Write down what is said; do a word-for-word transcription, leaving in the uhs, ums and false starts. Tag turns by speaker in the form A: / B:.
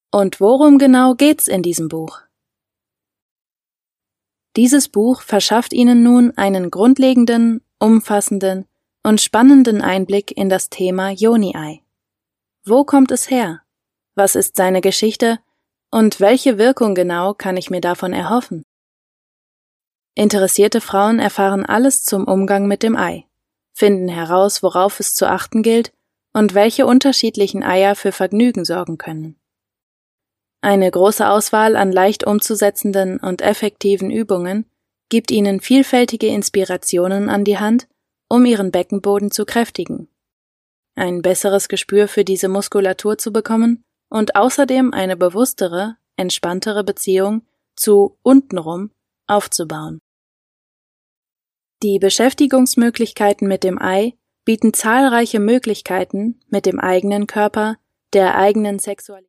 A: Und worum genau geht's in diesem Buch? Dieses Buch verschafft Ihnen nun einen grundlegenden, umfassenden und spannenden Einblick in das Thema Yoni-Ei. Wo kommt es her? Was ist seine Geschichte? Und welche Wirkung genau kann ich mir davon erhoffen? Interessierte Frauen erfahren alles zum Umgang mit dem Ei, finden heraus, worauf es zu achten gilt und welche unterschiedlichen Eier für Vergnügen sorgen können. Eine große Auswahl an leicht umzusetzenden und effektiven Übungen gibt Ihnen vielfältige Inspirationen an die Hand, um Ihren Beckenboden zu kräftigen, ein besseres Gespür für diese Muskulatur zu bekommen und außerdem eine bewusstere, entspanntere Beziehung zu untenrum aufzubauen. Die Beschäftigungsmöglichkeiten mit dem Ei bieten zahlreiche Möglichkeiten, mit dem eigenen Körper, der eigenen Sexualität